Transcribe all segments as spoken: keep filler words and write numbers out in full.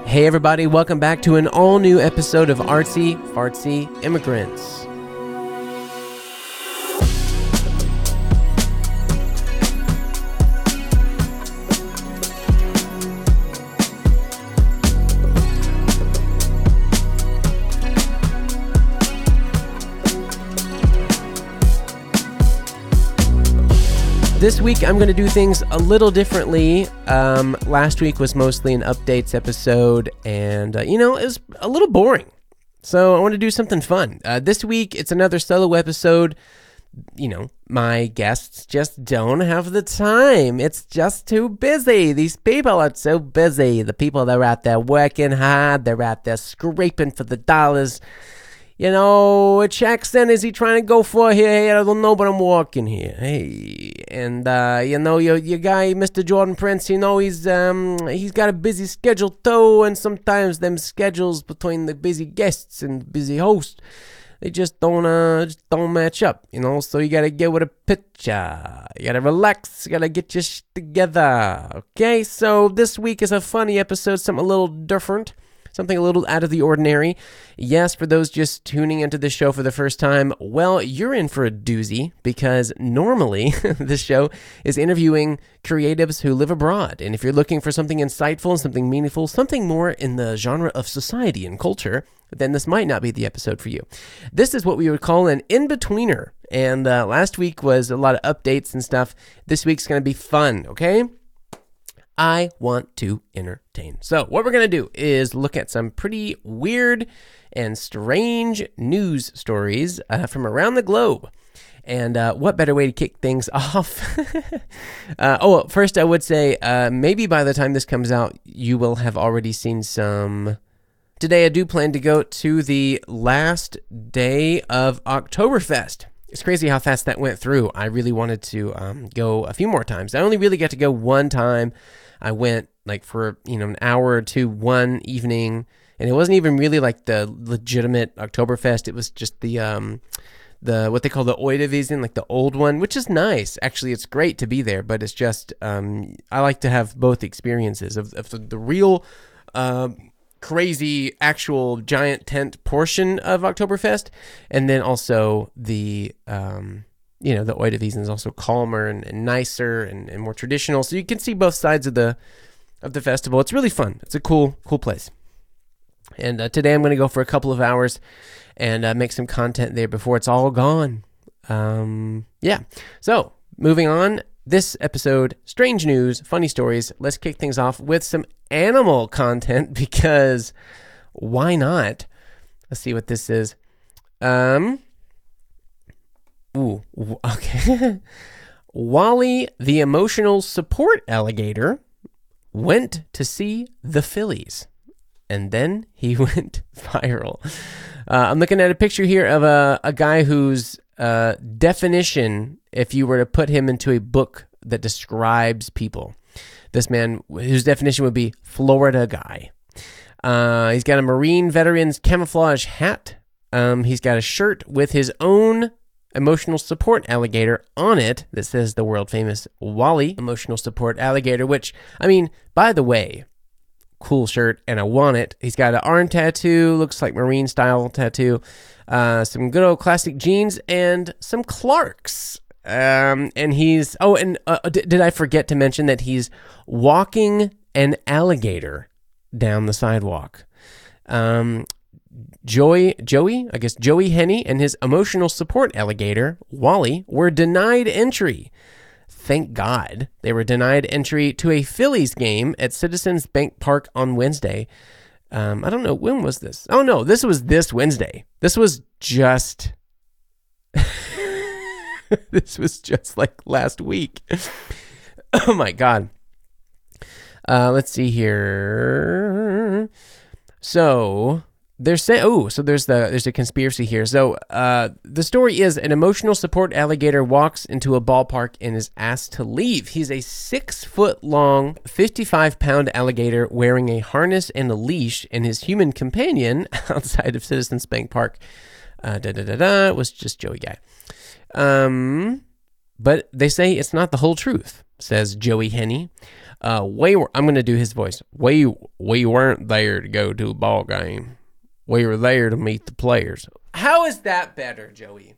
Hey everybody, welcome back to an all-new episode of Artsy Fartsy Immigrants. This week, I'm going to do things a little differently. Um, last week was mostly an updates episode, and, uh, you know, it was a little boring. So I want to do something fun. Uh, this week, it's another solo episode. You know, my guests just don't have the time. It's just too busy. These people are so busy. The people that are out there working hard, they're out there scraping for the dollars. You know, which accent is he trying to go for here? Hey, I don't know, but I'm walking here. Hey, and uh, you know, your your guy, Mister Jordan Prince. You know, he's um he's got a busy schedule too, and sometimes them schedules between the busy guests and busy host, they just don't uh just don't match up. You know, so you gotta get with a picture. You gotta relax. You gotta get your shit together. Okay, so this week is a funny episode, something a little different. Something a little out of the ordinary. Yes, for those just tuning into the show for the first time, well, you're in for a doozy, because normally this show is interviewing creatives who live abroad. And if you're looking for something insightful, something meaningful, something more in the genre of society and culture, then this might not be the episode for you. This is what we would call an in-betweener. And uh, last week was a lot of updates and stuff. This week's going to be fun, okay? I want to entertain. So what we're going to do is look at some pretty weird and strange news stories uh, from around the globe. And uh, what better way to kick things off? uh, oh, well, first I would say uh, maybe by the time this comes out, you will have already seen some. Today I do plan to go to the last day of Oktoberfest. It's crazy how fast that went through. I really wanted to um, go a few more times. I only really got to go one time. I went like for, you know, an hour or two one evening, and it wasn't even really like the legitimate Oktoberfest. It was just the, um, the what they call the Oidewiesen, like the old one, which is nice. Actually, it's great to be there, but it's just, um, I like to have both experiences of, of the, the real uh, crazy actual giant tent portion of Oktoberfest, and then also the... Um, you know, the Oidewiesen is also calmer and, and nicer and, and more traditional. So you can see both sides of the of the festival. It's really fun. It's a cool, cool place. And uh, today I'm going to go for a couple of hours and uh, make some content there before it's all gone. Um, yeah. So moving on, this episode, strange news, funny stories. Let's kick things off with some animal content, because why not? Let's see what this is. Um... Ooh, okay. Wally, the emotional support alligator, went to see the Phillies, and then he went viral. Uh, I'm looking at a picture here of a, a guy whose uh, definition, if you were to put him into a book that describes people, this man, whose definition would be Florida guy. Uh, he's got a Marine veteran's camouflage hat. Um, he's got a shirt with his own emotional support alligator on it that says the world famous Wally emotional support alligator, which, I mean, by the way, cool shirt, and I want it. He's got an arm tattoo, looks like Marine style tattoo, uh, some good old classic jeans, and some Clarks. Um, and he's, oh, and uh, d- did I forget to mention that he's walking an alligator down the sidewalk? Um, Joey, Joey, I guess Joey Henney and his emotional support alligator, Wally, were denied entry. Thank God they were denied entry to a Phillies game at Citizens Bank Park on Wednesday. Um, I don't know, when was this? Oh no, this was this Wednesday. This was just, this was just like last week. Oh my God. Uh, let's see here. So... They're saying, oh, so there's the there's a conspiracy here. So uh, the story is an emotional support alligator walks into a ballpark and is asked to leave. He's a six foot long, fifty-five pound alligator wearing a harness and a leash, and his human companion outside of Citizens Bank Park, uh, da da da da, was just Joey Guy. Um, but they say it's not the whole truth, says Joey Henney. Uh, we were, I'm going to do his voice. We we weren't there to go to a ball game. We were there to meet the players. How is that better, Joey?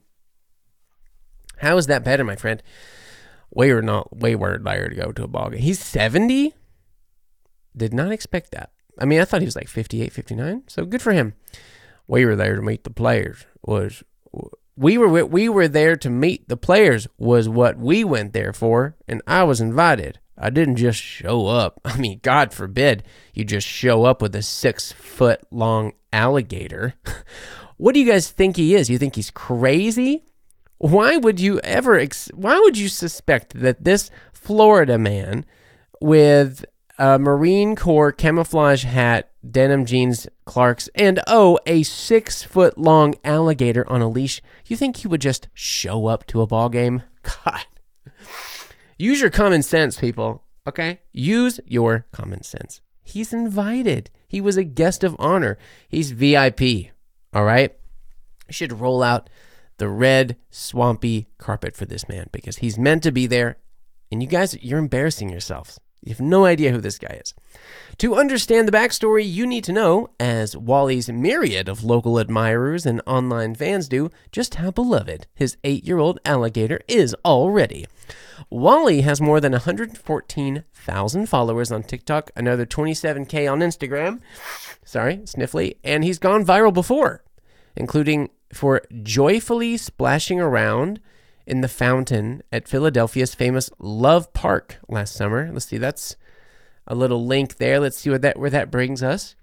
How is that better, my friend? We were not. We weren't there to go to a ball game. He's seventy. Did not expect that. I mean, I thought he was like fifty-eight, fifty-nine. So good for him. We were there to meet the players. Was we were we were there to meet the players was what we went there for, and I was invited. I didn't just show up. I mean, God forbid you just show up with a six-foot-long alligator. What do you guys think he is? You think he's crazy? Why would you ever, ex- why would you suspect that this Florida man with a Marine Corps camouflage hat, denim jeans, Clarks, and oh, a six-foot-long alligator on a leash, you think he would just show up to a ball game? God. Use your common sense, people, okay? Use your common sense. He's invited. He was a guest of honor. He's V I P, all right? You should roll out the red, swampy carpet for this man because he's meant to be there. And you guys, you're embarrassing yourselves. You have no idea who this guy is. To understand the backstory, you need to know, as Wally's myriad of local admirers and online fans do, just how beloved his eight-year-old alligator is already. Wally has more than one hundred fourteen thousand followers on TikTok, another twenty-seven K on Instagram. Sorry, sniffly. And he's gone viral before, including for joyfully splashing around in the fountain at Philadelphia's famous Love Park last summer. Let's see, that's a little link there. Let's see what that where that brings us.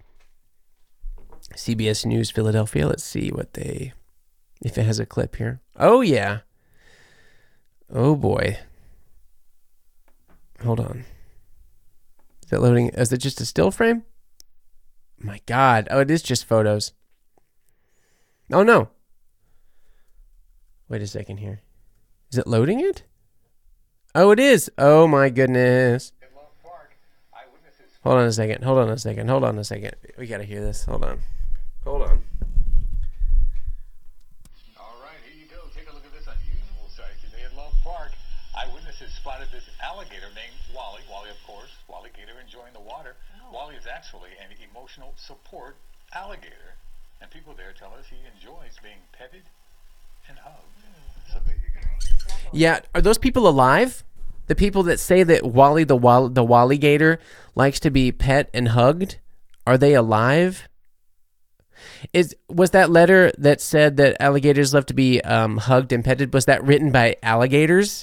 C B S News Philadelphia. Let's see what they, if it has a clip here. Oh, yeah. Oh, boy. Hold on. Is that loading? Is it just a still frame? My God. Oh, it is just photos. Oh, no. Wait a second here. Is it loading it? Oh, it is. Oh, my goodness. Hold on a second. Hold on a second. Hold on a second. We got to hear this. Hold on. Hold on. All right, here you go. Take a look at this unusual sight today at Love Park. Eyewitnesses spotted this alligator named Wally. Wally, of course. Wally Gator enjoying the water. Oh. Wally is actually an emotional support alligator. And people there tell us he enjoys being petted and hugged. Mm. So there you go. Yeah, are those people alive? The people that say that Wally the Wall- the Wally Gator likes to be pet and hugged, are they alive? Is was that letter that said that alligators love to be um, hugged and petted, was that written by alligators?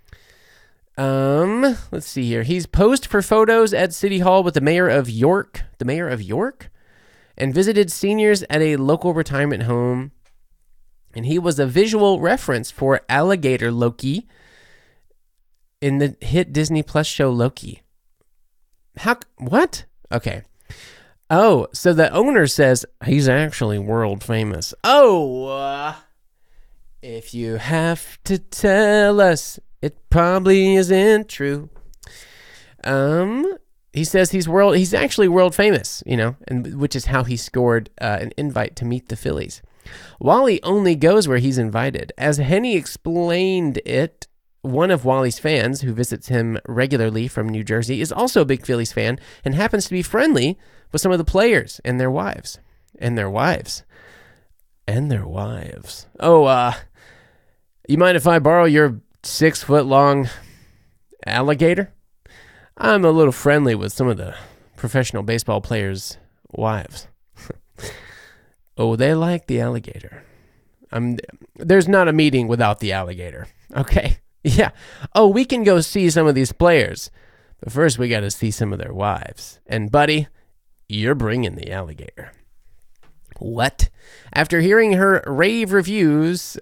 Um, let's see here. He's posed for photos at City Hall with the mayor of York, the mayor of York, and visited seniors at a local retirement home. And he was a visual reference for alligator Loki in the hit Disney Plus show Loki. How? What? Okay. Oh, so the owner says he's actually world famous. Oh, uh, if you have to tell us, it probably isn't true. Um, he says he's world. He's actually world famous, you know, and which is how he scored uh, an invite to meet the Phillies. Wally only goes where he's invited. As Henney explained it, one of Wally's fans, who visits him regularly from New Jersey, is also a big Phillies fan and happens to be friendly with some of the players and their wives. And their wives. And their wives. Oh, uh, you mind if I borrow your six-foot-long alligator? I'm a little friendly with some of the professional baseball players' wives. Oh, they like the alligator. I'm, there's not a meeting without the alligator. Okay. Yeah. Oh, we can go see some of these players. But first, we got to see some of their wives. And, buddy, you're bringing the alligator. What? After hearing her rave reviews...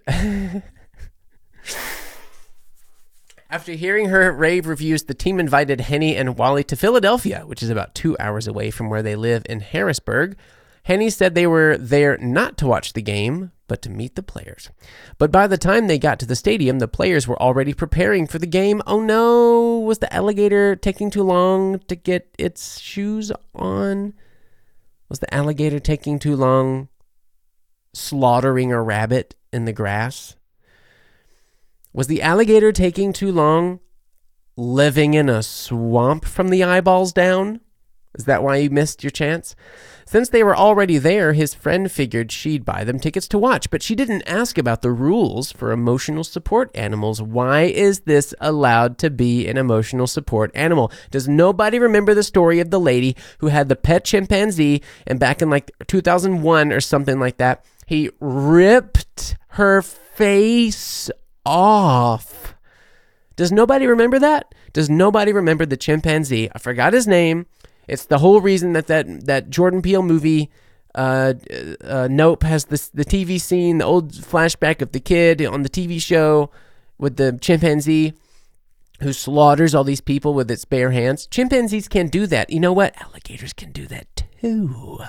After hearing her rave reviews, the team invited Henney and Wally to Philadelphia, which is about two hours away from where they live in Harrisburg. Henney said they were there not to watch the game, but to meet the players. But by the time they got to the stadium, the players were already preparing for the game. Oh no, was the alligator taking too long to get its shoes on? Was the alligator taking too long slaughtering a rabbit in the grass? Was the alligator taking too long living in a swamp from the eyeballs down? Is that why you missed your chance? Since they were already there, his friend figured she'd buy them tickets to watch, but she didn't ask about the rules for emotional support animals. Why is this allowed to be an emotional support animal? Does nobody remember the story of the lady who had the pet chimpanzee, and back in like two thousand one or something like that, he ripped her face off? Does nobody remember that? Does nobody remember the chimpanzee? I forgot his name. It's the whole reason that that, that Jordan Peele movie, uh, uh, Nope, has this, the T V scene, the old flashback of the kid on the T V show with the chimpanzee who slaughters all these people with its bare hands. Chimpanzees can't do that. You know what? Alligators can do that too.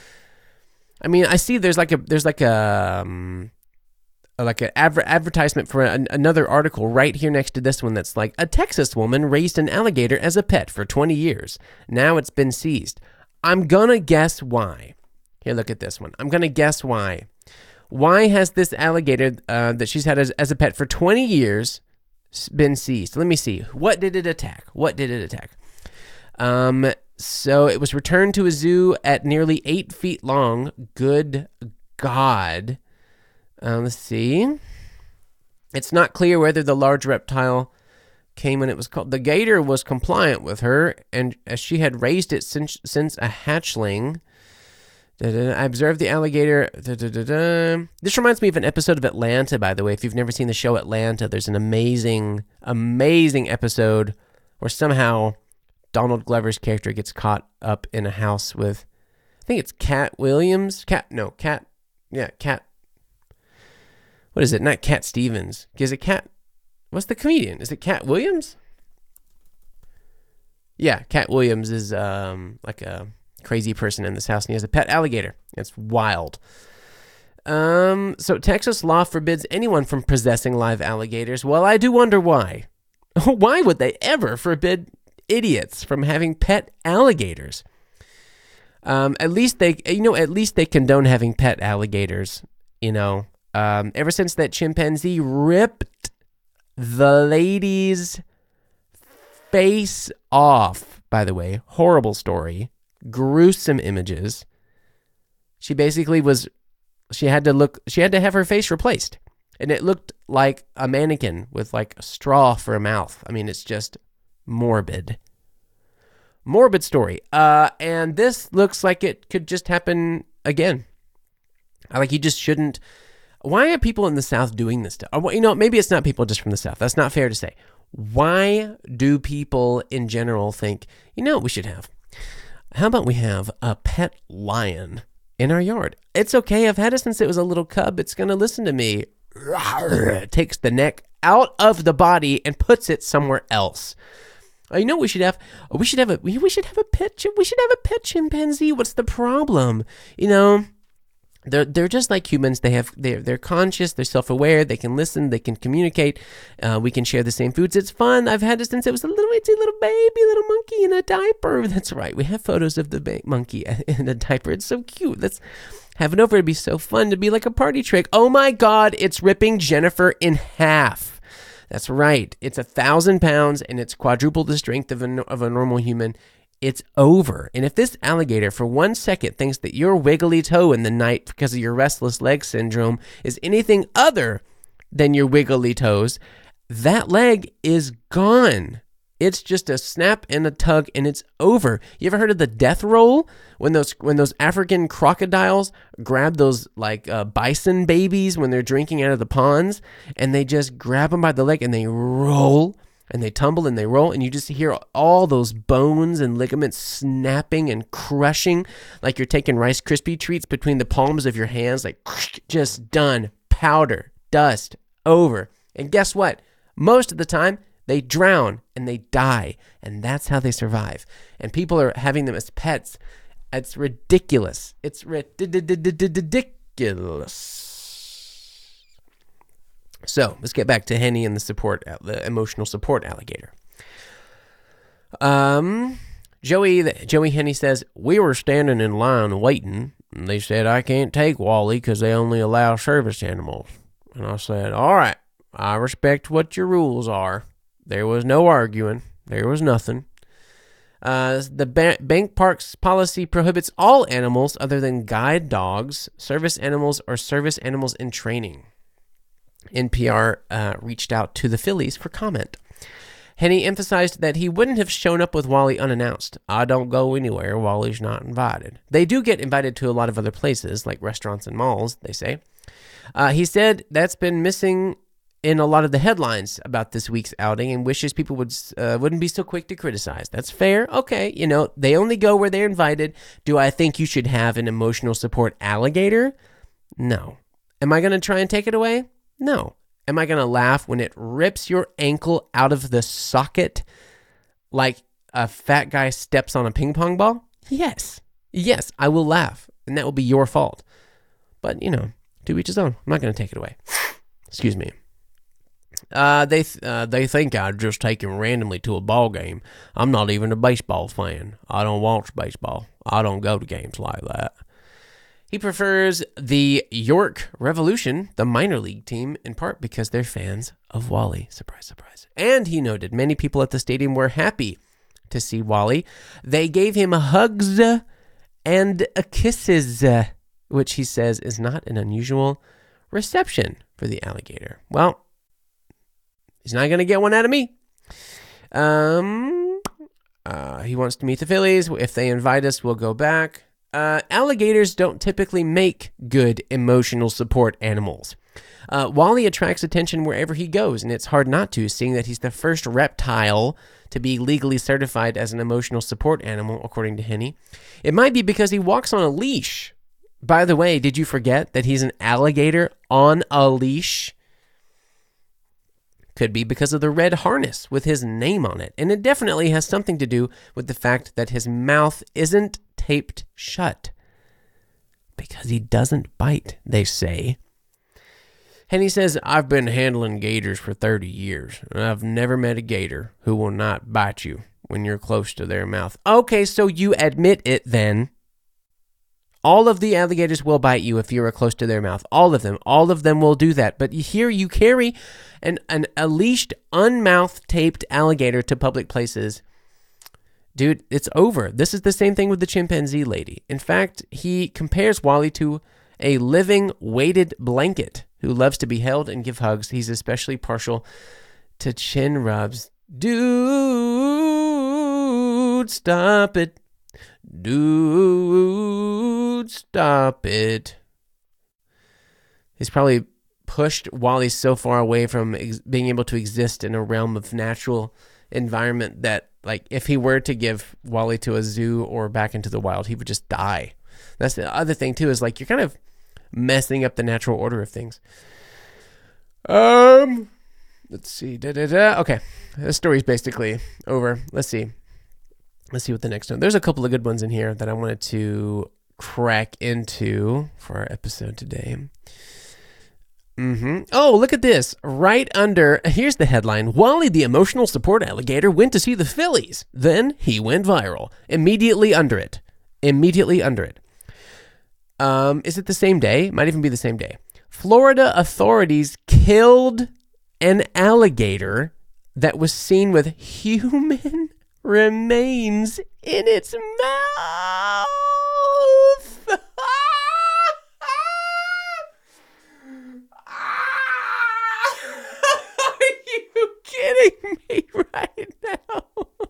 I mean, I see there's like a there's like a um, like an adver- advertisement for an, another article right here next to this one that's like, a Texas woman raised an alligator as a pet for twenty years. Now it's been seized. I'm gonna guess why. Here, look at this one. I'm gonna guess why. Why has this alligator uh, that she's had as, as a pet for twenty years been seized? Let me see. What did it attack? What did it attack? Um, so it was returned to a zoo at nearly eight feet long. Good God. Uh, let's see. It's not clear whether the large reptile came when it was called. The gator was compliant with her, and as she had raised it since since a hatchling. Da-da-da. I observed the alligator. Da-da-da-da. This reminds me of an episode of Atlanta, by the way. If you've never seen the show Atlanta, there's an amazing, amazing episode where somehow Donald Glover's character gets caught up in a house with, I think it's Cat Williams. Cat, no, Cat, yeah, Cat. What is it? Not Cat Stevens. Is it Cat? What's the comedian? Is it Cat Williams? Yeah, Cat Williams is um, like a crazy person in this house, and he has a pet alligator. It's wild. Um, so Texas law forbids anyone from possessing live alligators. Well, I do wonder why. Why would they ever forbid idiots from having pet alligators? Um, at least they, you know, at least they condone having pet alligators, you know. Um, ever since that chimpanzee ripped the lady's face off, by the way, horrible story, gruesome images. She basically was, she had to look, she had to have her face replaced. And it looked like a mannequin with like a straw for a mouth. I mean, it's just morbid. Morbid story. Uh, and this looks like it could just happen again. Like, you just shouldn't. Why are people in the South doing this stuff? Or, you know, maybe it's not people just from the South. That's not fair to say. Why do people in general think, you know what we should have? How about we have a pet lion in our yard? It's okay. I've had it since it was a little cub. It's going to listen to me. It takes the neck out of the body and puts it somewhere else. Oh, you know what we should have? We should have a we should have a pet. We should have a pet chimpanzee. What's the problem? You know, They're they're just like humans. They have they're they're conscious. They're self-aware. They can listen. They can communicate. Uh, we can share the same foods. It's fun. I've had it since it was a little itty little baby, little monkey in a diaper. That's right. We have photos of the ba- monkey in a diaper. It's so cute. Let's have it over. It'd be so fun to be like a party trick. Oh my God! It's ripping Jennifer in half. That's right. It's a thousand pounds and it's quadruple the strength of a of a normal human. It's over. And if this alligator for one second thinks that your wiggly toe in the night because of your restless leg syndrome is anything other than your wiggly toes, that leg is gone. It's just a snap and a tug and it's over. You ever heard of the death roll? When those when those African crocodiles grab those like uh, bison babies when they're drinking out of the ponds and they just grab them by the leg and they roll. And they tumble and they roll, and you just hear all those bones and ligaments snapping and crushing like you're taking Rice Krispie treats between the palms of your hands, like just done, powder, dust, over. And guess what? Most of the time, they drown and they die, and that's how they survive. And people are having them as pets. It's ridiculous. It's ridiculous. So let's get back to Henny and the support, the emotional support alligator. Um, Joey, Joey Henny says, we were standing in line waiting, and they said, I can't take Wally because they only allow service animals. And I said, all right, I respect what your rules are. There was no arguing. There was nothing. Uh, the ba- bank park's policy prohibits all animals other than guide dogs, service animals, or service animals in training. N P R uh, reached out to the Phillies for comment. Henny emphasized that he wouldn't have shown up with Wally unannounced. I don't go anywhere. Wally's not invited. They do get invited to a lot of other places, like restaurants and malls, they say. Uh, he said that's been missing in a lot of the headlines about this week's outing and wishes people would, uh, wouldn't be so quick to criticize. That's fair. Okay, you know, they only go where they're invited. Do I think you should have an emotional support alligator? No. Am I going to try and take it away? No. Am I going to laugh when it rips your ankle out of the socket like a fat guy steps on a ping pong ball? Yes. Yes, I will laugh, and that will be your fault. But, you know, to each his own. I'm not going to take it away. Excuse me. Uh, they th- uh, they think I'd just take him randomly to a ball game. I'm not even a baseball fan. I don't watch baseball. I don't go to games like that. He prefers the York Revolution, the minor league team, in part because they're fans of Wally. Surprise, surprise. And he noted many people at the stadium were happy to see Wally. They gave him hugs and kisses, which he says is not an unusual reception for the alligator. Well, he's not going to get one out of me. Um, uh, he wants to meet the Phillies. If they invite us, we'll go back. Uh, alligators don't typically make good emotional support animals. Uh, Wally attracts attention wherever he goes, and it's hard not to, seeing that he's the first reptile to be legally certified as an emotional support animal, according to Henny. It might be because he walks on a leash. By the way, did you forget that he's an alligator on a leash? Could be because of the red harness with his name on it. And it definitely has something to do with the fact that his mouth isn't taped shut. Because he doesn't bite, they say. And he says, I've been handling gators for thirty years, and I've never met a gator who will not bite you when you're close to their mouth. Okay, so you admit it then. All of the alligators will bite you if you are close to their mouth. All of them. All of them will do that. But here you carry an, an a leashed, unmouth-taped alligator to public places. Dude, it's over. This is the same thing with the chimpanzee lady. In fact, he compares Wally to a living, weighted blanket who loves to be held and give hugs. He's especially partial to chin rubs. Dude, stop it. Dude, stop it. He's probably pushed Wally so far away from ex- being able to exist in a realm of natural environment that, like, if he were to give Wally to a zoo or back into the wild, he would just die. That's the other thing, too, is, like, you're kind of messing up the natural order of things. Um, let's see. Da, da, da. Okay, this story's basically over. Let's see. Let's see what the next one. There's a couple of good ones in here that I wanted to crack into for our episode today. Mm-hmm. Oh, look at this. Right under, here's the headline. Wally, the emotional support alligator, went to see the Phillies. Then he went viral. Immediately under it. Immediately under it. Um, is it the same day? Might even be the same day. Florida authorities killed an alligator that was seen with human remains in its mouth. Are you kidding me right now?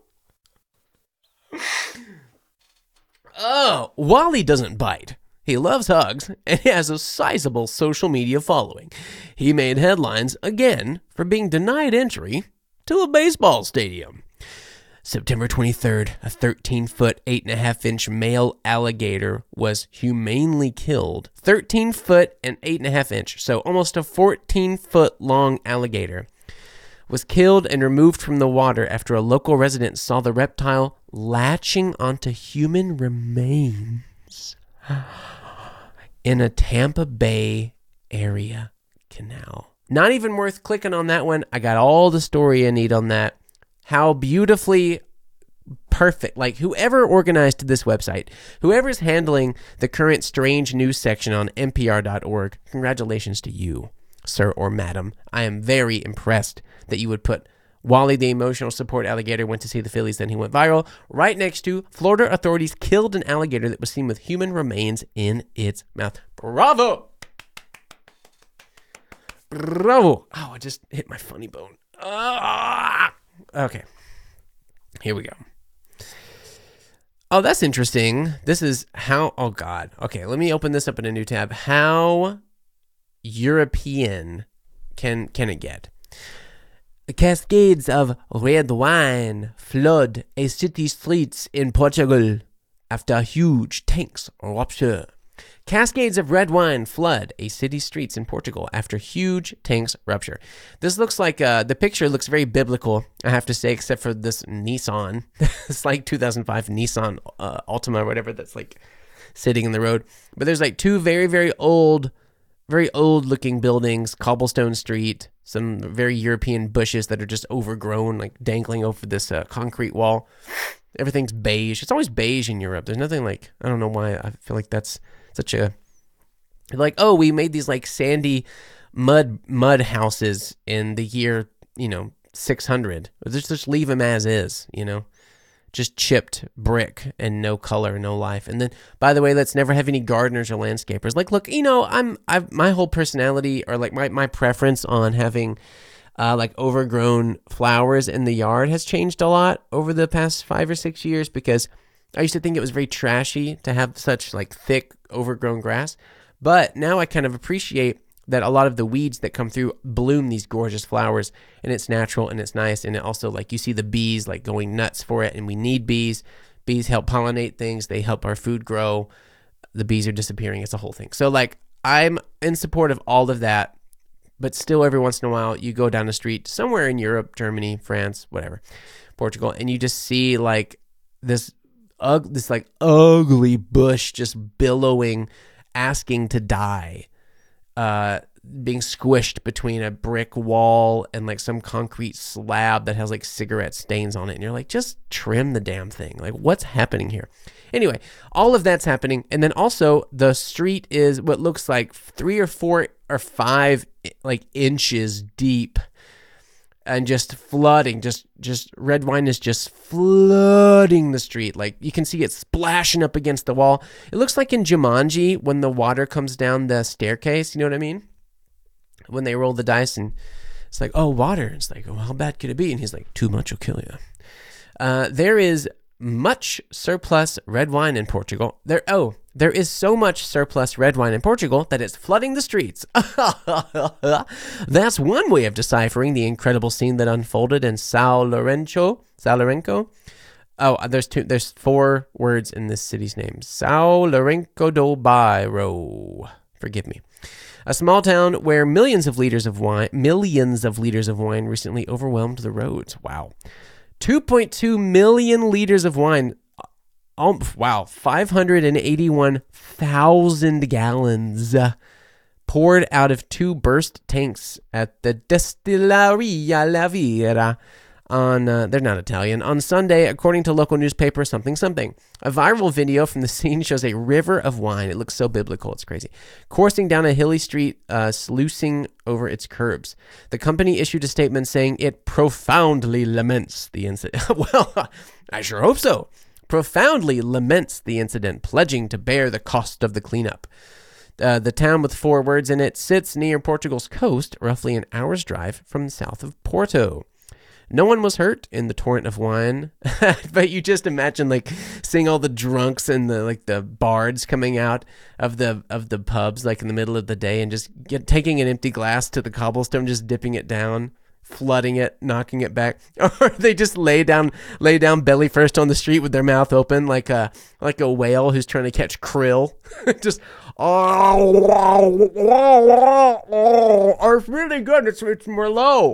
Oh, Wally doesn't bite. He loves hugs and has a sizable social media following. He made headlines again for being denied entry to a baseball stadium. September twenty-third, a thirteen-foot, eight and a half inch male alligator was humanely killed. thirteen foot and eight and a half inch, so almost a fourteen foot long alligator, was killed and removed from the water after a local resident saw the reptile latching onto human remains in a Tampa Bay area canal. Not even worth clicking on that one. I got all the story I need on that. How beautifully perfect. Like, whoever organized this website, whoever's handling the current strange news section on N P R dot org, congratulations to you. sir or madam. I am very impressed that you would put Wally the emotional support alligator went to see the Phillies, then he went viral. Right next to Florida authorities killed an alligator that was seen with human remains in its mouth. Bravo! Bravo! Oh, I just hit my funny bone. Ah! Okay. Here we go. Oh, that's interesting. This is how, oh God. Okay, let me open this up in a new tab. How European can can it get? The cascades of red wine flood a city streets in Portugal after huge tanks rupture. Cascades of red wine flood a city streets in Portugal after huge tanks rupture. This looks like, uh, the picture looks very biblical, I have to say, except for this Nissan. It's like two thousand five Nissan uh, Altima or whatever that's like sitting in the road. But there's like two very, very old, very old looking buildings, cobblestone street, some very European bushes that are just overgrown, like dangling over this uh, concrete wall. Everything's beige. It's always beige in Europe. There's nothing like, I don't know why I feel like that's such a, like, oh, we made these like sandy mud mud houses in the year, you know, six hundred. Just, just leave them as is, you know, just chipped brick and no color, no life. And then, by the way, let's never have any gardeners or landscapers. Like, look, you know, I'm, I've, my whole personality or like my, my preference on having uh, like overgrown flowers in the yard has changed a lot over the past five or six years because I used to think it was very trashy to have such like thick overgrown grass. But now I kind of appreciate that a lot of the weeds that come through bloom these gorgeous flowers, and it's natural and it's nice. And it also, like, you see the bees like going nuts for it, and we need bees. Bees help pollinate things. They help our food grow. The bees are disappearing. It's a whole thing. So like, I'm in support of all of that, but still every once in a while you go down the street somewhere in Europe, Germany, France, whatever, Portugal, and you just see like this, ug- this like ugly bush just billowing, asking to die. Uh, being squished between a brick wall and like some concrete slab that has like cigarette stains on it. And you're like, just trim the damn thing. Like, what's happening here? Anyway, all of that's happening. And then also the street is what looks like three or four or five like inches deep and just flooding, just, just red wine is just flooding the street. Like you can see it splashing up against the wall. It looks like in Jumanji when the water comes down the staircase. You know what I mean? When they roll the dice and it's like, oh, water. It's like, well, how bad could it be? And he's like, too much will kill you. Uh, there is much surplus red wine in Portugal. There, oh, there is so much surplus red wine in Portugal that it's flooding the streets. That's one way of deciphering the incredible scene that unfolded in São Lourenço. São Lourenço. Oh, there's two. There's four words in this city's name. São Lourenço do Bairro. Forgive me. A small town where millions of liters of wine, millions of liters of wine recently overwhelmed the roads. Wow. two point two million liters of wine. Oh, wow. five hundred eighty-one thousand gallons poured out of two burst tanks at the Destillaria La Vira on, uh, they're not Italian, on Sunday, according to local newspaper something something. A viral video from the scene shows a river of wine. It looks so biblical. It's crazy. Coursing down a hilly street, uh, sluicing over its curbs. The company issued a statement saying it profoundly laments the incident. Well, I sure hope so. Profoundly laments the incident, pledging to bear the cost of the cleanup. Uh, the town with four words in it sits near Portugal's coast, roughly an hour's drive from south of Porto. No one was hurt in the torrent of wine, but you just imagine like seeing all the drunks and the like the bards coming out of the of the pubs like in the middle of the day and just get, taking an empty glass to the cobblestone, just dipping it down, flooding it, knocking it back, or they just lay down lay down belly first on the street with their mouth open like a like a whale who's trying to catch krill, just. Oh, it's really good. It's it's Merlot.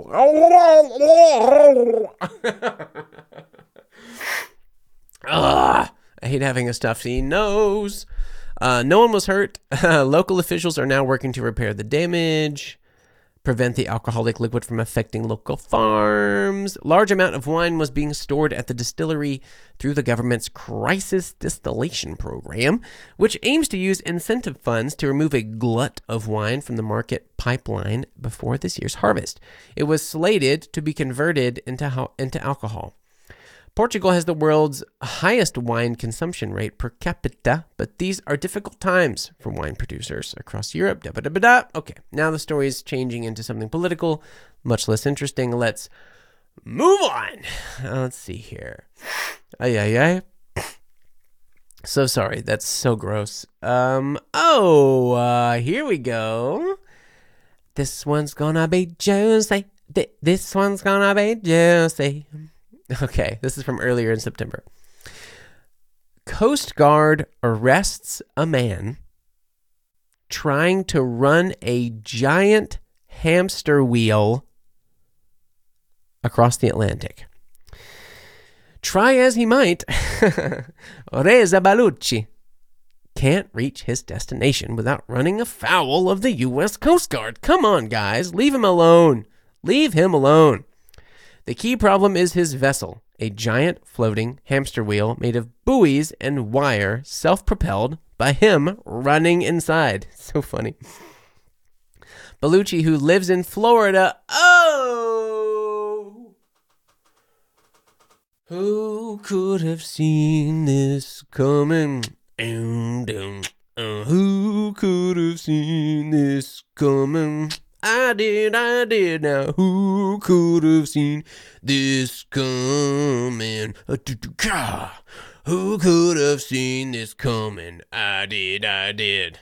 Ugh, I hate having a stuffy nose. Uh, no one was hurt. Uh, local officials are now working to repair the damage. prevent the alcoholic liquid from affecting local farms. Large amount of wine was being stored at the distillery through the government's crisis distillation program, which aims to use incentive funds to remove a glut of wine from the market pipeline before this year's harvest. It was slated to be converted into, ho- into alcohol. Portugal has the world's highest wine consumption rate per capita, but these are difficult times for wine producers across Europe. Da, da, da, da. Okay, now the story is changing into something political, much less interesting. Let's move on. Uh, let's see here. Ay, ay, ay. So sorry, that's so gross. Um. Oh, uh, here we go. This one's gonna be juicy. Th- this one's gonna be juicy. Okay, this is from earlier in September. Coast Guard arrests a man trying to run a giant hamster wheel across the Atlantic. Try as he might, Reza Baluchi can't reach his destination without running afoul of the U S Coast Guard. Come on, guys, leave him alone. Leave him alone. The key problem is his vessel, a giant floating hamster wheel made of buoys and wire, self-propelled by him running inside. So funny. Baluchi, who lives in Florida, oh! Who could have seen this coming? Uh, who could have seen this coming? I did, I did. Now, who could have seen this coming? Who could have seen this coming? I did, I did.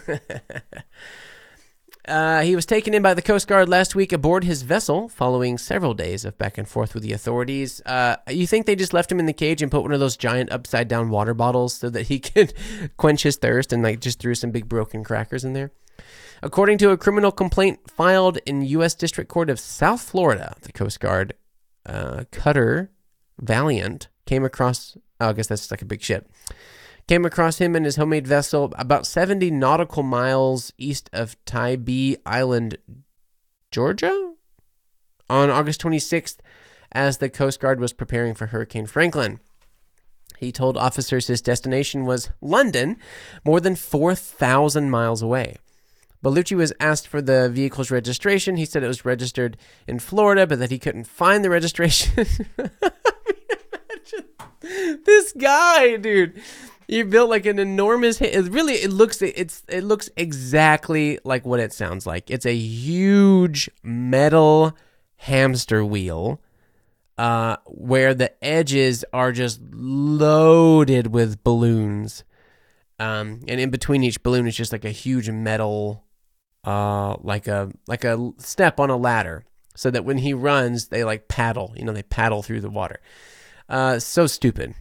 uh, he was taken in by the Coast Guard last week aboard his vessel following several days of back and forth with the authorities. Uh, you think they just left him in the cage and put one of those giant upside down water bottles so that he could quench his thirst and like just threw some big broken crackers in there? According to a criminal complaint filed in U S District Court of South Florida, the Coast Guard uh, cutter Valiant came across, oh, I guess that's like a big ship, came across him and his homemade vessel about seventy nautical miles east of Tybee Island, Georgia, on August twenty-sixth as the Coast Guard was preparing for Hurricane Franklin. He told officers his destination was London, more than four thousand miles away. Baluchi was asked for the vehicle's registration. He said it was registered in Florida, but that he couldn't find the registration. I mean, imagine this guy, dude. He built like an enormous. It really, it looks. It's. It looks exactly like what it sounds like. It's a huge metal hamster wheel, uh, where the edges are just loaded with balloons, um, and in between each balloon is just like a huge metal. Uh, like a like a step on a ladder, so that when he runs, they like paddle. You know, they paddle through the water. Uh, so stupid,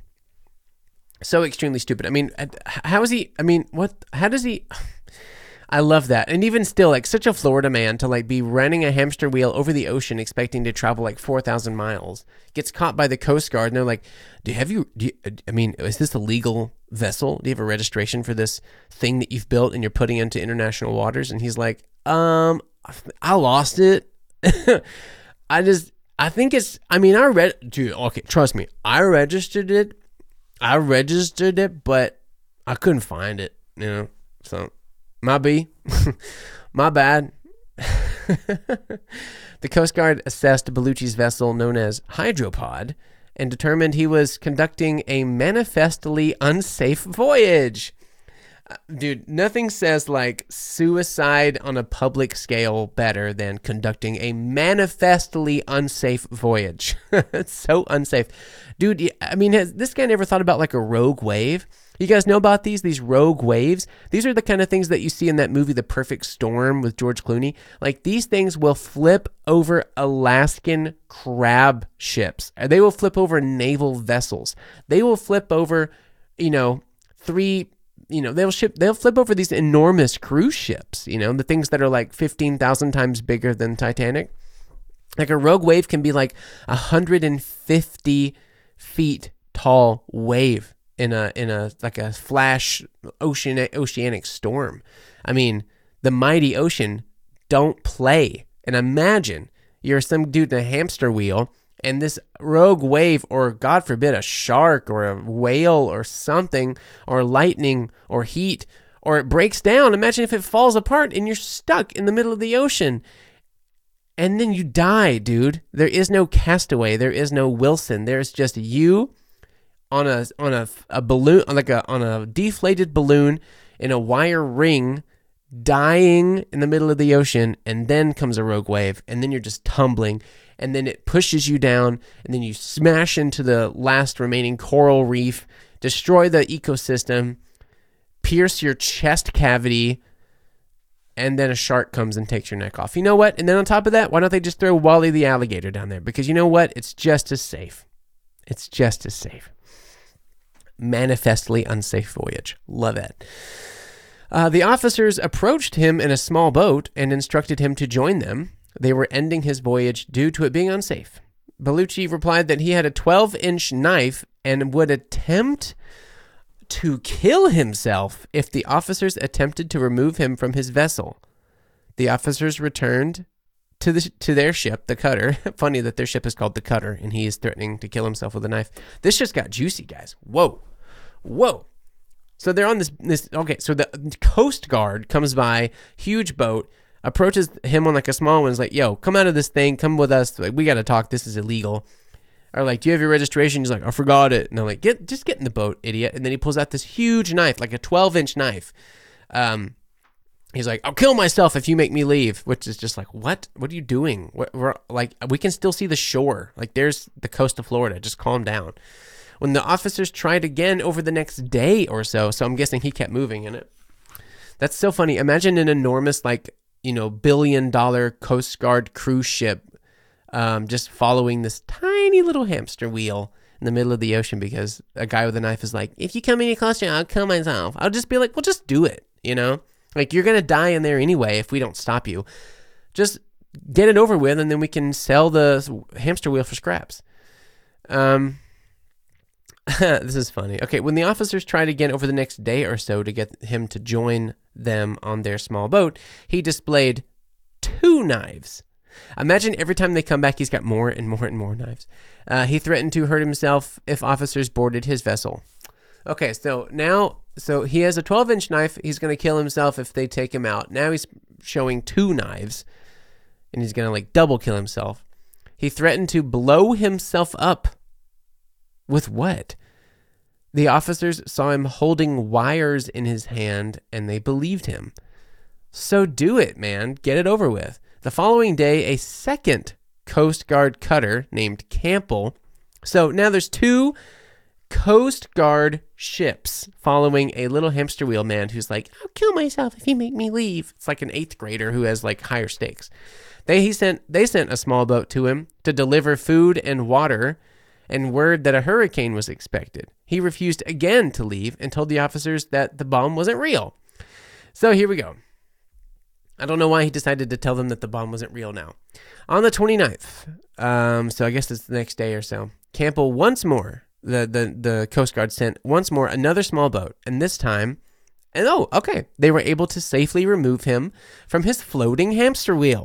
so extremely stupid. I mean, how is he? I mean, what? How does he? I love that. And even still, like such a Florida man to like be running a hamster wheel over the ocean, expecting to travel like four thousand miles, gets caught by the Coast Guard, and they're like, "Do you have you? Do you, I mean, is this a legal vessel? Do you have a registration for this thing that you've built and you're putting into international waters?" And he's like, "Um, I lost it. I just, I think it's. I mean, I read, dude. Okay, trust me, I registered it. I registered it, but I couldn't find it. You know, so." My B, my bad. The Coast Guard assessed Baluchi's vessel, known as Hydropod, and determined he was conducting a manifestly unsafe voyage. Uh, dude, nothing says like suicide on a public scale better than conducting a manifestly unsafe voyage. It's so unsafe. Dude, I mean, has this guy never thought about like a rogue wave? You guys know about these, these rogue waves? These are the kind of things that you see in that movie, The Perfect Storm with George Clooney. Like these things will flip over Alaskan crab ships. They will flip over naval vessels. They will flip over, you know, three, you know, they'll ship, they'll flip over these enormous cruise ships, you know, the things that are like fifteen thousand times bigger than Titanic. Like a rogue wave can be like one hundred fifty feet tall wave. in a in a like a flash ocean oceanic storm. I mean, the mighty ocean don't play And imagine you're some dude in a hamster wheel, and this rogue wave, or God forbid, a shark or a whale or something, or lightning or heat, or it breaks down. Imagine if it falls apart and you're stuck in the middle of the ocean. And then you die, dude. There is no Castaway. There is no Wilson. There's just you on a on a, a balloon, like a on a deflated balloon in a wire ring, dying in the middle of the ocean. And then comes a rogue wave, and then you're just tumbling. And then it pushes you down, and then you smash into the last remaining coral reef, destroy the ecosystem, pierce your chest cavity, and then a shark comes and takes your neck off. You know what? And then on top of that, why don't they just throw Wally the alligator down there? Because you know what? It's just as safe. It's just as safe. Manifestly unsafe voyage. Love it. Uh, the officers approached him in a small boat and instructed him to join them. They were ending his voyage due to it being unsafe. Bellucci replied that he had a twelve-inch knife and would attempt to kill himself if the officers attempted to remove him from his vessel. The officers returned to the to their ship, the cutter. Funny that their ship is called the Cutter, and he is threatening to kill himself with a knife. This just got juicy, guys. Whoa. Whoa. So they're on this, this okay, so the Coast Guard comes by, huge boat, approaches him on like a small one, is like, yo, come out of this thing, come with us, like, we got to talk, this is illegal. Or like, do you have your registration? He's like, I forgot it. And I'm like, get just get in the boat, idiot. And then he pulls out this huge knife, like a twelve-inch knife. Um, he's like, I'll kill myself if you make me leave, which is just like, what? What are you doing? What, we're, like, we can still see the shore. Like, there's the coast of Florida. Just calm down. When the officers tried again over the next day or so, so I'm guessing he kept moving in it. That's so funny. Imagine an enormous, like, you know, billion dollar Coast Guard cruise ship um, just following this tiny little hamster wheel in the middle of the ocean because a guy with a knife is like, if you come any closer, I'll kill myself. I'll just be like, well, just do it, you know? Like, you're going to die in there anyway if we don't stop you. Just get it over with, and then we can sell the hamster wheel for scraps. Um... This is funny. Okay, when the officers tried again over the next day or so to get him to join them on their small boat, he displayed two knives. Imagine every time they come back, he's got more and more and more knives. Uh, he threatened to hurt himself if officers boarded his vessel. Okay, so now, so he has a twelve-inch knife. He's going to kill himself if they take him out. Now he's showing two knives, and he's going to like double kill himself. He threatened to blow himself up. With what? The officers saw him holding wires in his hand, and they believed him. So do it, man. Get it over with. The following day, a second Coast Guard cutter named Campbell. So now there's two Coast Guard ships following a little hamster wheel man who's like, I'll kill myself if you make me leave. It's like an eighth grader who has like higher stakes. They he sent they sent a small boat to him to deliver food and water, and word that a hurricane was expected. He refused again to leave and told the officers that the bomb wasn't real. So here we go. I don't know why he decided to tell them that the bomb wasn't real now. On the twenty-ninth, um, so I guess it's the next day or so, Campbell once more, the, the, the Coast Guard sent once more another small boat, and this time, and oh, okay, they were able to safely remove him from his floating hamster wheel.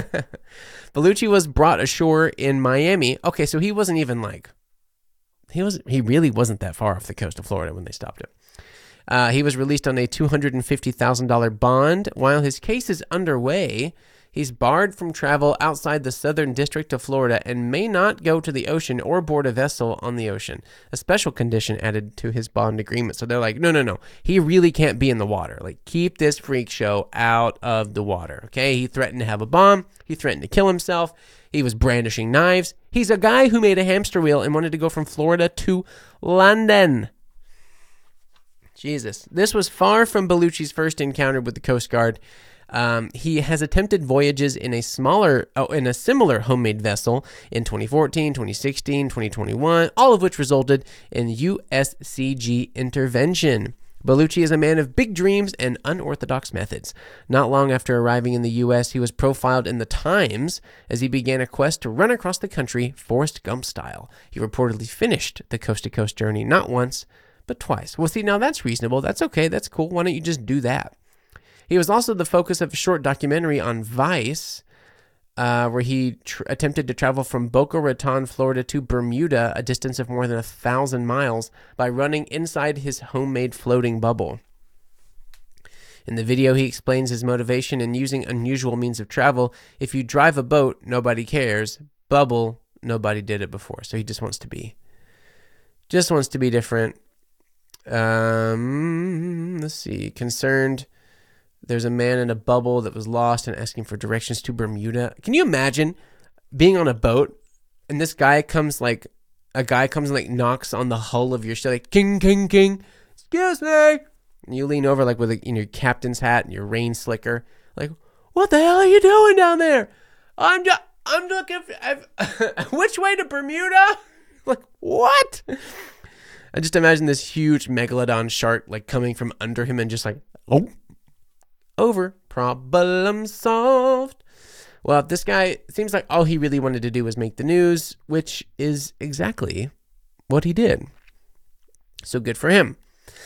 Bellucci was brought ashore in Miami. Okay, so he wasn't even like, he was he really wasn't that far off the coast of Florida when they stopped him. Uh, he was released on a two hundred fifty thousand dollars bond. While his case is underway, he's barred from travel outside the Southern District of Florida and may not go to the ocean or board a vessel on the ocean. A special condition added to his bond agreement. So they're like, no, no, no. He really can't be in the water. Like, keep this freak show out of the water, okay? He threatened to have a bomb. He threatened to kill himself. He was brandishing knives. He's a guy who made a hamster wheel and wanted to go from Florida to London. Jesus. This was far from Bellucci's first encounter with the Coast Guard. Um, he has attempted voyages in a smaller, oh, in a similar homemade vessel in twenty fourteen, twenty sixteen, twenty twenty-one, all of which resulted in U S C G intervention. Bellucci is a man of big dreams and unorthodox methods. Not long after arriving in the U S, he was profiled in the Times as he began a quest to run across the country Forrest Gump style. He reportedly finished the coast-to-coast journey not once, but twice. Well, see, now that's reasonable. That's okay. That's cool. Why don't you just do that? He was also the focus of a short documentary on Vice uh, where he tr- attempted to travel from Boca Raton, Florida to Bermuda, a distance of more than a thousand miles, by running inside his homemade floating bubble. In the video, he explains his motivation in using unusual means of travel. If you drive a boat, nobody cares. Bubble, nobody did it before. So he just wants to be, just wants to be different. Um, let's see. Concerned, there's a man in a bubble that was lost and asking for directions to Bermuda. Can you imagine being on a boat and this guy comes like, a guy comes and like knocks on the hull of your ship, like, king, king, king, excuse me. And you lean over like with a, you know, your captain's hat and your rain slicker. Like, what the hell are you doing down there? I'm just, I'm looking for, I've, which way to Bermuda? Like, what? I just imagine this huge megalodon shark like coming from under him and just like, oh, over, problem solved. Well, this guy, it seems like all he really wanted to do was make the news, which is exactly what he did. So good for him.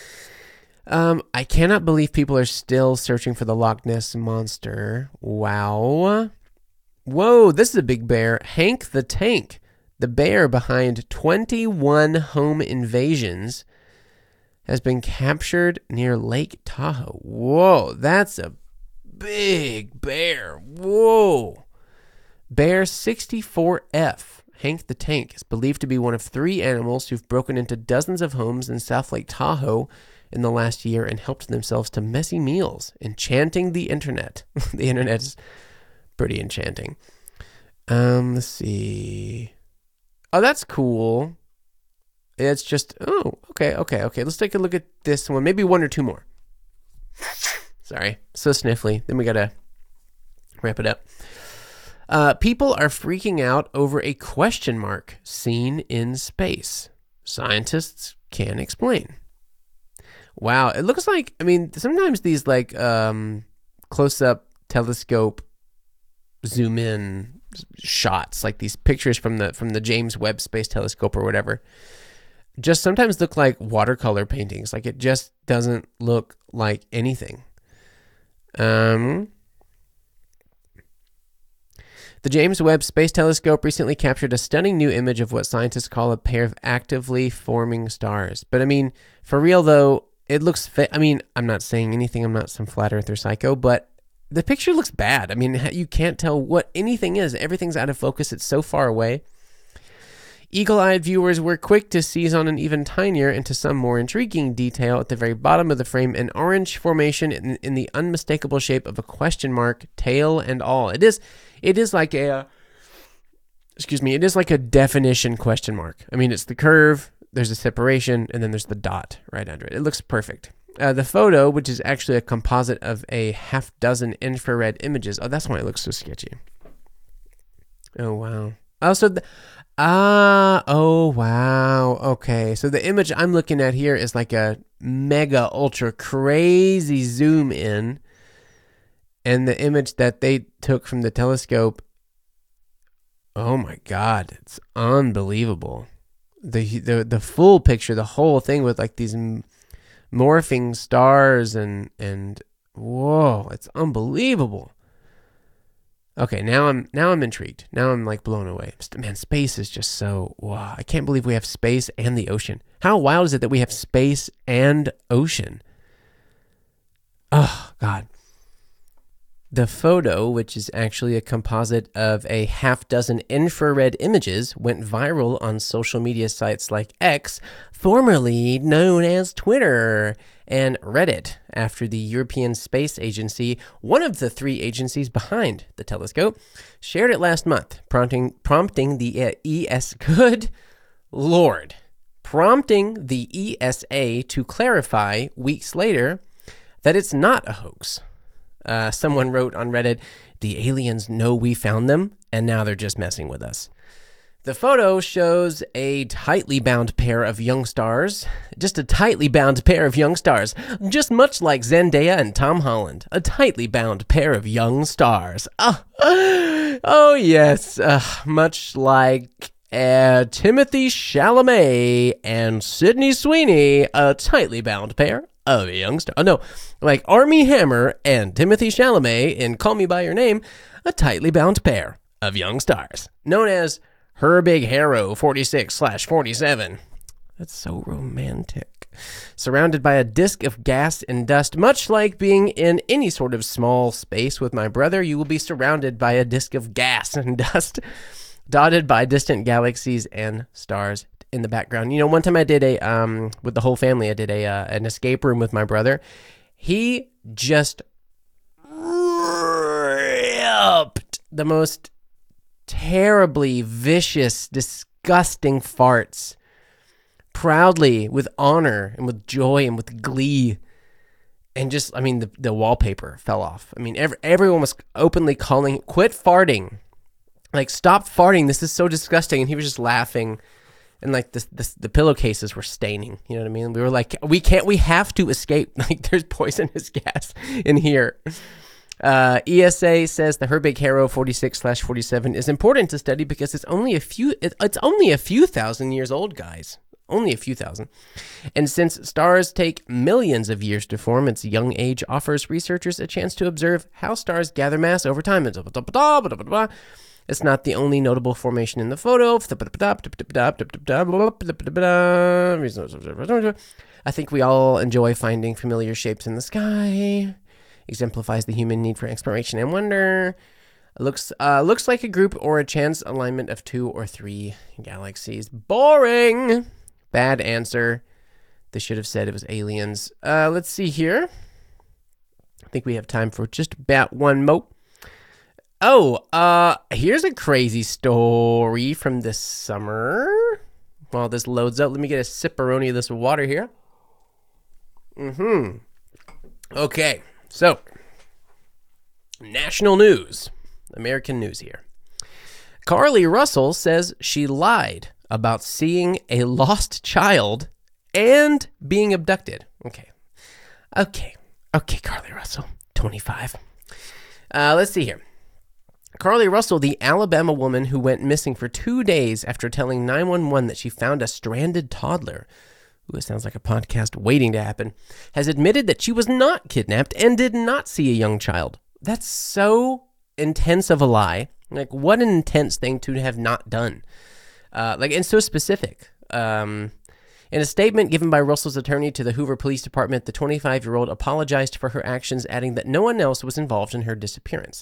Um, I cannot believe people are still searching for the Loch Ness Monster. Wow. Whoa, this is a big bear. Hank the Tank, the bear behind twenty-one home invasions, has been captured near Lake Tahoe. Whoa, that's a big bear. Whoa. Bear sixty-four F, Hank the Tank, is believed to be one of three animals who've broken into dozens of homes in South Lake Tahoe in the last year and helped themselves to messy meals, enchanting the internet. The internet is pretty enchanting. Um, let's see. Oh, that's cool. It's just, oh, okay, okay, okay. Let's take a look at this one. Maybe one or two more. Sorry, so sniffly. Then we gotta wrap it up. Uh, people are freaking out over a question mark seen in space. Scientists can't explain. Wow, it looks like, I mean, sometimes these like um, close-up telescope zoom in shots, like these pictures from the from the James Webb Space Telescope or whatever, just sometimes look like watercolor paintings. Like it just doesn't look like anything. Um, the James Webb Space Telescope recently captured a stunning new image of what scientists call a pair of actively forming stars. But I mean, for real though, it looks, fa- I mean, I'm not saying anything. I'm not some flat earther psycho, but the picture looks bad. I mean, you can't tell what anything is. Everything's out of focus. It's so far away. Eagle-eyed viewers were quick to seize on an even tinier and to some more intriguing detail at the very bottom of the frame, an orange formation in, in the unmistakable shape of a question mark, tail and all. It is, it is like a, uh, excuse me, it is like a definition question mark. I mean, it's the curve, there's a separation, and then there's the dot right under it. It looks perfect. Uh, the photo, which is actually a composite of a half dozen infrared images. Oh, that's why it looks so sketchy. Oh, wow. Also, the, ah, oh, wow. Okay, so the image I'm looking at here is like a mega, ultra crazy zoom in. And the image that they took from the telescope, oh my God, it's unbelievable. The, the, the full picture, the whole thing with like these morphing stars and, and whoa, it's unbelievable. Okay, now I'm now I'm intrigued. Now I'm like blown away. Man, space is just so, wow. I can't believe we have space and the ocean. How wild is it that we have space and ocean? Oh, God. The photo, which is actually a composite of a half dozen infrared images, went viral on social media sites like X, formerly known as Twitter, and Reddit, after the European Space Agency, one of the three agencies behind the telescope, shared it last month, prompting prompting the uh, E S good Lord, prompting the E S A to clarify weeks later that it's not a hoax. Uh, someone wrote on Reddit, "The aliens know we found them, and now they're just messing with us." The photo shows a tightly bound pair of young stars, just a tightly bound pair of young stars, just much like Zendaya and Tom Holland, a tightly bound pair of young stars. Oh, oh yes, uh, much like uh, Timothy Chalamet and Sydney Sweeney, a tightly bound pair of Young Stars. Oh, no, like Armie Hammer and Timothy Chalamet in Call Me By Your Name, a tightly bound pair of young stars, known as Her Big Hero forty-six slash forty-seven. That's so romantic. Surrounded by a disk of gas and dust, much like being in any sort of small space with my brother, you will be surrounded by a disk of gas and dust, dotted by distant galaxies and stars in the background. You know, one time I did a, um, with the whole family, I did a uh, an escape room with my brother. He just ripped the most terribly vicious, disgusting farts, proudly, with honor and with joy and with glee. And just, I mean, the, the wallpaper fell off. I mean, every, everyone was openly calling, quit farting. Like, stop farting. This is so disgusting. And he was just laughing. And like this, this, the pillowcases were staining. You know what I mean? We were like, we can't, we have to escape. Like, there's poisonous gas in here. Uh, E S A says the Her Big Hero forty-six slash forty-seven is important to study because it's only a few, it, it's only a few thousand years old, guys. Only a few thousand. And since stars take millions of years to form, its young age offers researchers a chance to observe how stars gather mass over time. It's not the only notable formation in the photo. I think we all enjoy finding familiar shapes in the sky. Exemplifies the human need for exploration and wonder. Looks uh, looks like a group or a chance alignment of two or three galaxies. Boring. Bad answer. They should have said it was aliens. Uh, let's see here. I think we have time for just about one more. Oh, uh, here's a crazy story from this summer. While this loads up, let me get a sipperoni of this water here. Mm-hmm. Okay, so national news, American news here. Carly Russell says she lied about seeing a lost child and being abducted. Okay, okay, okay, Carly Russell, twenty-five. Uh, let's see here. Carly Russell, the Alabama woman who went missing for two days after telling nine one one that she found a stranded toddler, ooh, it sounds like a podcast waiting to happen, has admitted that she was not kidnapped and did not see a young child. That's so intense of a lie. Like, what an intense thing to have not done. Uh, like, and so specific. Um, in a statement given by Russell's attorney to the Hoover Police Department, the twenty-five-year-old apologized for her actions, adding that no one else was involved in her disappearance.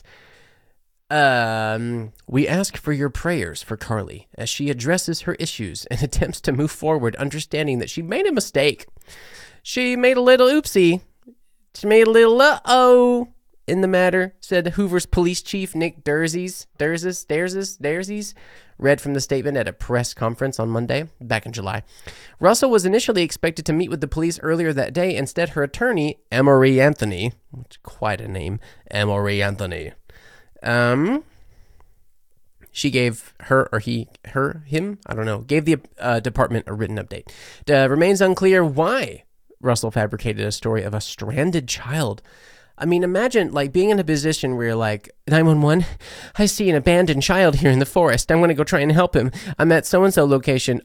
Um, we ask for your prayers for Carly as she addresses her issues and attempts to move forward, understanding that she made a mistake. She made a little oopsie. She made a little uh-oh in the matter, said Hoover's police chief Nick Derzies, Derzis, Derzis, Derzies, read from the statement at a press conference on Monday, back in July. Russell was initially expected to meet with the police earlier that day. Instead, her attorney, Emory Anthony, which is quite a name, Emory Anthony, Um, she gave her, or he, her, him, I don't know, gave the uh, department a written update. Uh, remains unclear why Russell fabricated a story of a stranded child. I mean, imagine, like, being in a position where you're like, nine one one, I see an abandoned child here in the forest. I'm going to go try and help him. I'm at so-and-so location.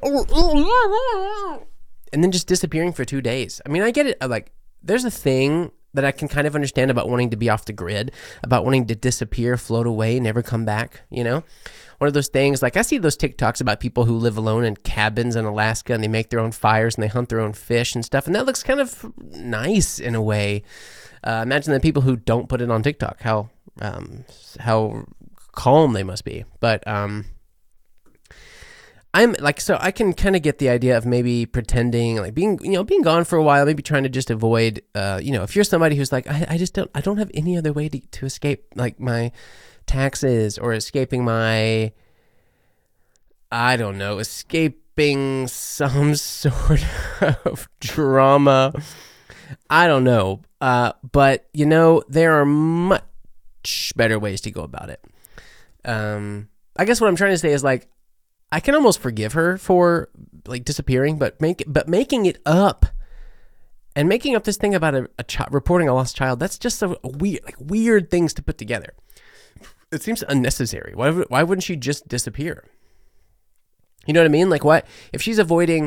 Oh, and then just disappearing for two days. I mean, I get it. Like, there's a thing that I can kind of understand about wanting to be off the grid, about wanting to disappear, float away, never come back, you know? One of those things, like I see those TikToks about people who live alone in cabins in Alaska and they make their own fires and they hunt their own fish and stuff, and that looks kind of nice in a way. Uh, imagine the people who don't put it on TikTok, how um, how calm they must be. But um, I'm like, so I can kind of get the idea of maybe pretending, like being, you know, being gone for a while, maybe trying to just avoid, uh, you know, if you're somebody who's like, I, I just don't, I don't have any other way to, to escape like my taxes or escaping my, I don't know, escaping some sort of drama. I don't know. Uh, but, you know, there are much better ways to go about it. Um, I guess what I'm trying to say is, like, I can almost forgive her for, like, disappearing, but make but making it up and making up this thing about a, a child, reporting a lost child, that's just a, a weird, like, weird things to put together. It seems unnecessary. Why, why wouldn't she just disappear? You know what I mean? Like, what if she's avoiding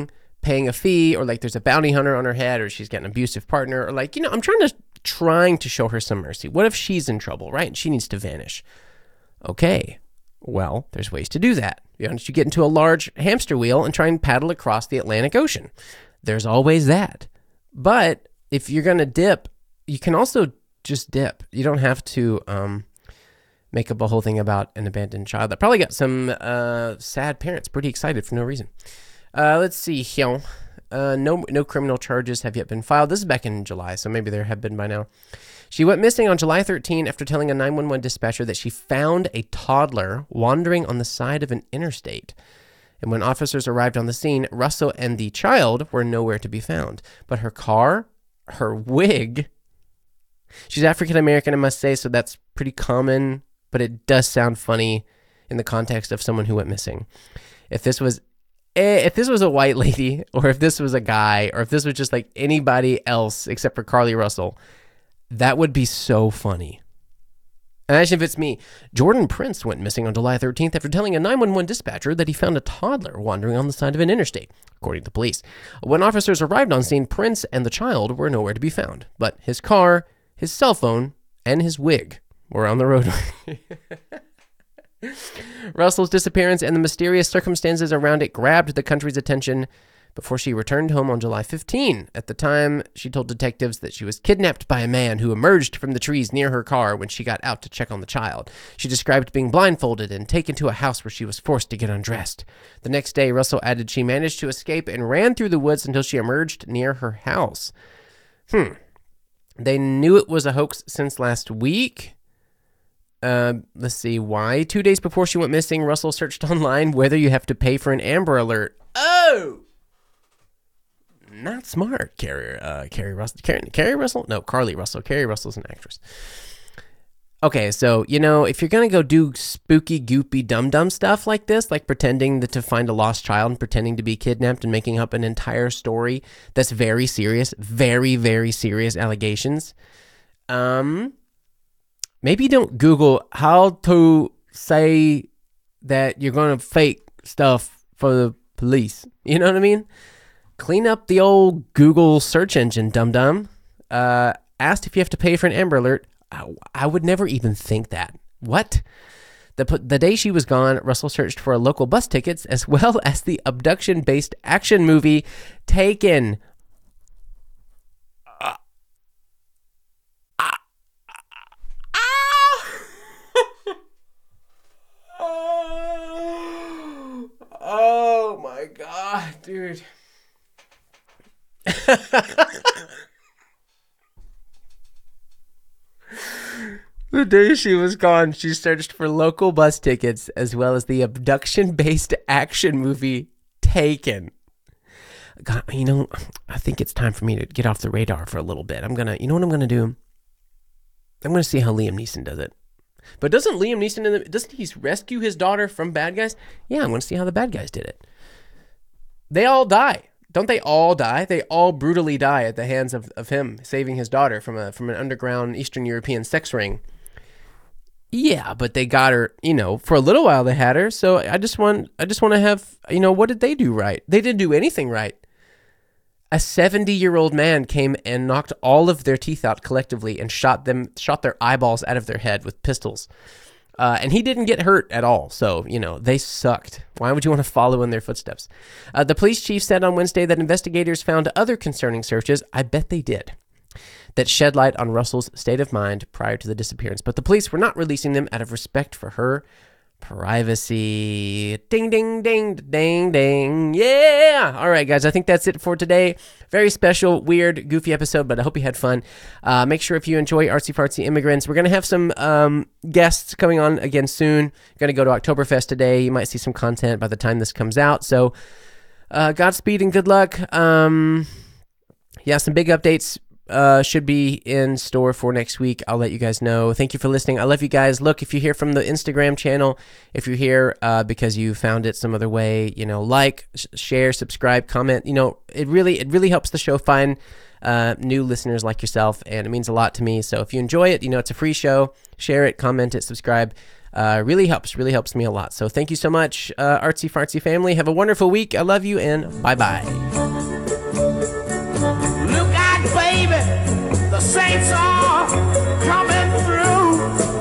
paying a fee, or like there's a bounty hunter on her head, or she's got an abusive partner, or like, you know, I'm trying to trying to show her some mercy. What if she's in trouble, right? And she needs to vanish. Okay, well, there's ways to do that. You know, you get into a large hamster wheel and try and paddle across the Atlantic Ocean. There's always that. But if you're going to dip, you can also just dip. You don't have to um, make up a whole thing about an abandoned child. That probably got some uh, sad parents pretty excited for no reason. Uh, let's see here. Uh, no, no criminal charges have yet been filed. This is back in July, so maybe there have been by now. She went missing on July thirteenth after telling a nine one one dispatcher that she found a toddler wandering on the side of an interstate. And when officers arrived on the scene, Russell and the child were nowhere to be found. But her car, her wig, she's African American, I must say, so that's pretty common, but it does sound funny in the context of someone who went missing. If this was If this was a white lady, or if this was a guy, or if this was just like anybody else except for Carly Russell, that would be so funny. Imagine if it's me. Jordan Prince went missing on July thirteenth after telling a nine one one dispatcher that he found a toddler wandering on the side of an interstate, according to police. When officers arrived on scene, Prince and the child were nowhere to be found, but his car, his cell phone, and his wig were on the roadway. Russell's disappearance and the mysterious circumstances around it grabbed the country's attention before she returned home on July fifteenth. At the time, she told detectives that she was kidnapped by a man who emerged from the trees near her car when she got out to check on the child. She described being blindfolded and taken to a house where she was forced to get undressed. The next day, Russell added she managed to escape and ran through the woods until she emerged near her house. Hmm. They knew it was a hoax since last week. Uh, let's see why. Two days before she went missing, Russell searched online whether you have to pay for an Amber Alert. Oh, not smart, Carrie. Uh, Carrie Russell. Carrie, Carrie Russell? No, Carly Russell. Carrie Russell's an actress. Okay, so you know, if you're gonna go do spooky, goopy, dumb, dumb stuff like this, like pretending to find a lost child and pretending to be kidnapped and making up an entire story that's very serious, very, very serious allegations. Um. Maybe don't Google how to say that you're going to fake stuff for the police. You know what I mean? Clean up the old Google search engine, dum-dum. Uh, asked if you have to pay for an Amber Alert. I, I would never even think that. What? The, the day she was gone, Russell searched for local bus tickets as well as the abduction-based action movie Taken. Oh my God, dude. The day she was gone, she searched for local bus tickets as well as the abduction-based action movie Taken. God, you know, I think it's time for me to get off the radar for a little bit. I'm gonna, you know what I'm gonna do? I'm gonna see how Liam Neeson does it. But doesn't Liam Neeson, doesn't he rescue his daughter from bad guys? Yeah, I'm going to see how the bad guys did it. They all die. Don't they all die? They all brutally die at the hands of, of him saving his daughter from a from an underground Eastern European sex ring. Yeah, but they got her, you know, for a little while they had her. So I just want, I just want to have, you know, what did they do right? They didn't do anything right. A seventy-year-old man came and knocked all of their teeth out collectively and shot them, shot their eyeballs out of their head with pistols. Uh, and he didn't get hurt at all. So, you know, they sucked. Why would you want to follow in their footsteps? Uh, the police chief said on Wednesday that investigators found other concerning searches. I bet they did. That shed light on Russell's state of mind prior to the disappearance. But the police were not releasing them out of respect for her privacy. Ding, ding, ding, ding, ding. Yeah. All right, guys. I think that's it for today. Very special, weird, goofy episode, but I hope you had fun. Uh, make sure if you enjoy Artsy Fartsy Immigrants, we're going to have some um, guests coming on again soon. Going to go to Oktoberfest today. You might see some content by the time this comes out. So uh, Godspeed and good luck. Um, yeah, some big updates uh should be in store for next week. I'll let you guys know. Thank you for listening. I love you guys. Look, if you hear from the Instagram channel, if you're here uh because you found it some other way, you know, like, sh- share, subscribe, comment. You know, it really it really helps the show find uh new listeners like yourself, and it means a lot to me. So if you enjoy it, you know, it's a free show. Share it, comment it, subscribe. Uh really helps, really helps me a lot. So thank you so much, uh Artsy Fartsy family. Have a wonderful week. I love you, and bye bye. The saints are coming through,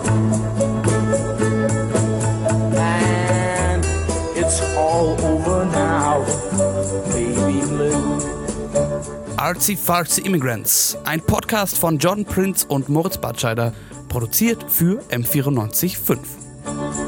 and it's all over now, baby blue. Artsy Fartsy Immigrants, ein Podcast von John Prince und Moritz Batscheider, produziert für M vierundneunzig Komma fünf.